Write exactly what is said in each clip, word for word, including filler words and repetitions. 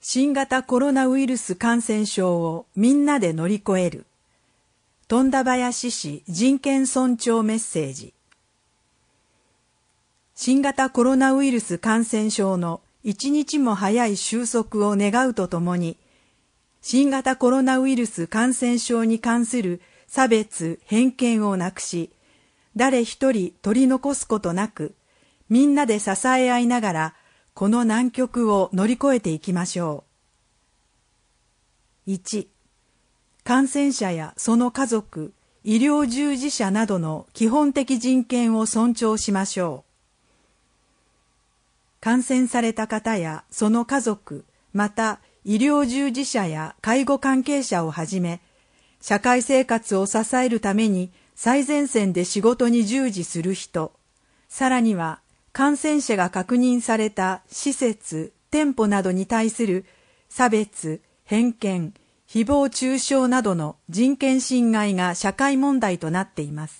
新型コロナウイルス感染症をみんなで乗り越える。富田林市人権尊重メッセージ。新型コロナウイルス感染症の一日も早い収束を願うとともに、新型コロナウイルス感染症に関する差別・偏見をなくし、誰一人取り残すことなく、みんなで支え合いながら、この難局を乗り越えていきましょう。いち、感染者やその家族、医療従事者などの基本的人権を尊重しましょう。感染された方やその家族、また医療従事者や介護関係者をはじめ、社会生活を支えるために最前線で仕事に従事する人、さらには感染者が確認された施設、店舗などに対する差別、偏見、誹謗中傷などの人権侵害が社会問題となっています。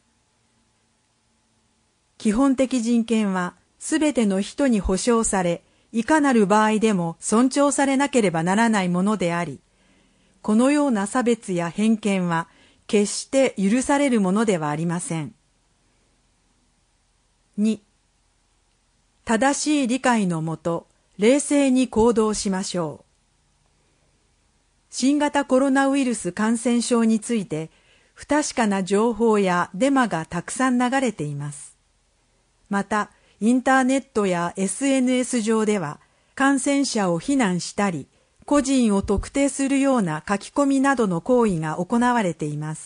基本的人権はすべての人に保障され、いかなる場合でも尊重されなければならないものであり、このような差別や偏見は決して許されるものではありません。に、正しい理解のもと、冷静に行動しましょう。新型コロナウイルス感染症について、不確かな情報やデマがたくさん流れています。また、インターネットや エスエヌエス 上では、感染者を非難したり、個人を特定するような書き込みなどの行為が行われています。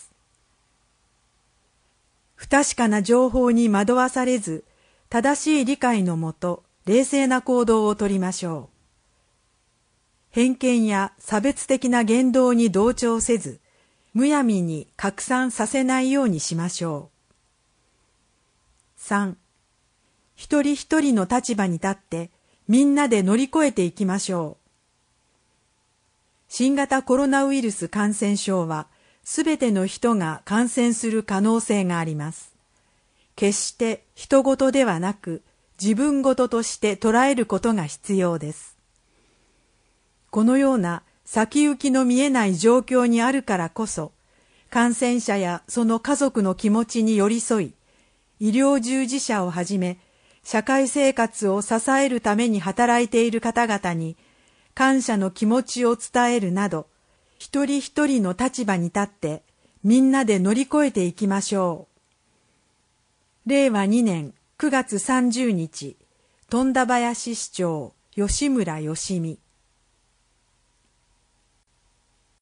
不確かな情報に惑わされず、正しい理解のもと、冷静な行動をとりましょう。偏見や差別的な言動に同調せず、むやみに拡散させないようにしましょう。さん、一人一人の立場に立って、みんなで乗り越えていきましょう。新型コロナウイルス感染症は、すべての人が感染する可能性があります。決して人事ではなく、自分事として捉えることが必要です。このような先行きの見えない状況にあるからこそ、感染者やその家族の気持ちに寄り添い、医療従事者をはじめ、社会生活を支えるために働いている方々に、感謝の気持ちを伝えるなど、一人一人の立場に立って、みんなで乗り越えていきましょう。れいわにねんくがつさんじゅうにち、富田林市長、吉村よしみ。